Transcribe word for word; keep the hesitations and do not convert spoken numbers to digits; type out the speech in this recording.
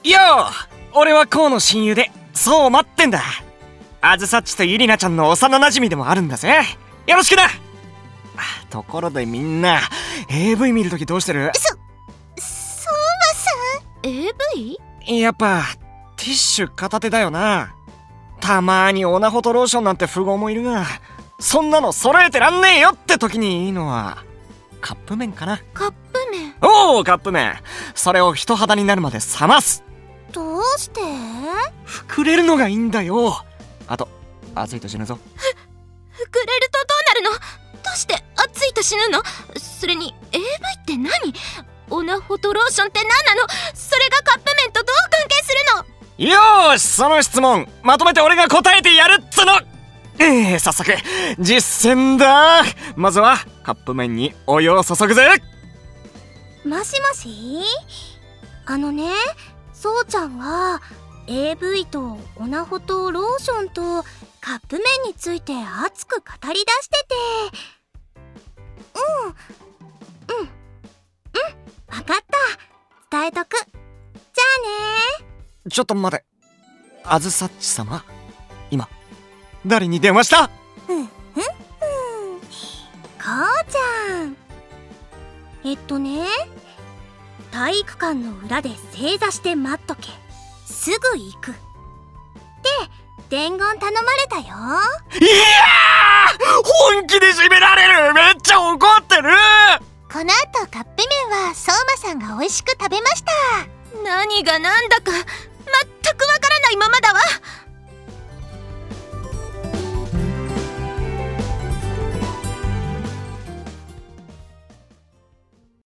よー、俺はコウの親友でそう待ってんだ。あずさっちとゆりなちゃんの幼馴染でもあるんだぜ。よろしくな。ところでみんな エーブイ 見るときどうしてる？ そ、相馬さん エーブイ？ やっぱティッシュ片手だよな。たまーにオナホとローションなんて富豪もいるが、そんなの揃えてらんねえよって時にいいのはカップ麺かな。 カップ麺？ おお、カップ麺。それを人肌になるまで冷ます。 どうして？ 膨れるのがいいんだよ。あと熱いと死ぬぞ。 ふ膨れるとどうなるの？どうして熱いと死ぬの？それに エーブイ って何？オナホとローションって何なの？それがカップ麺とどう関係するの？ よーし、その質問まとめて俺が答えてやるっつの。えー、早速実践だ。まずはカップ麺にお湯を注ぐぜ。 もしもし、あのね、そうちゃんが エーブイ とオナホとローションとカップ麺について熱く語り出してて、うんうんうん、分かった、伝えとく。じゃあね。 ちょっと待て、あずさっち様、今誰に電話した？ ふんふんふん、こうちゃん。えっとね、体育館の裏で正座して待っとけ、すぐ行くって伝言頼まれたよ。いやー、本気で締められる。めっちゃ怒ってる。 この後カップ麺は相馬さんが美味しく食べました。何がなんだか全くわからないままだわ。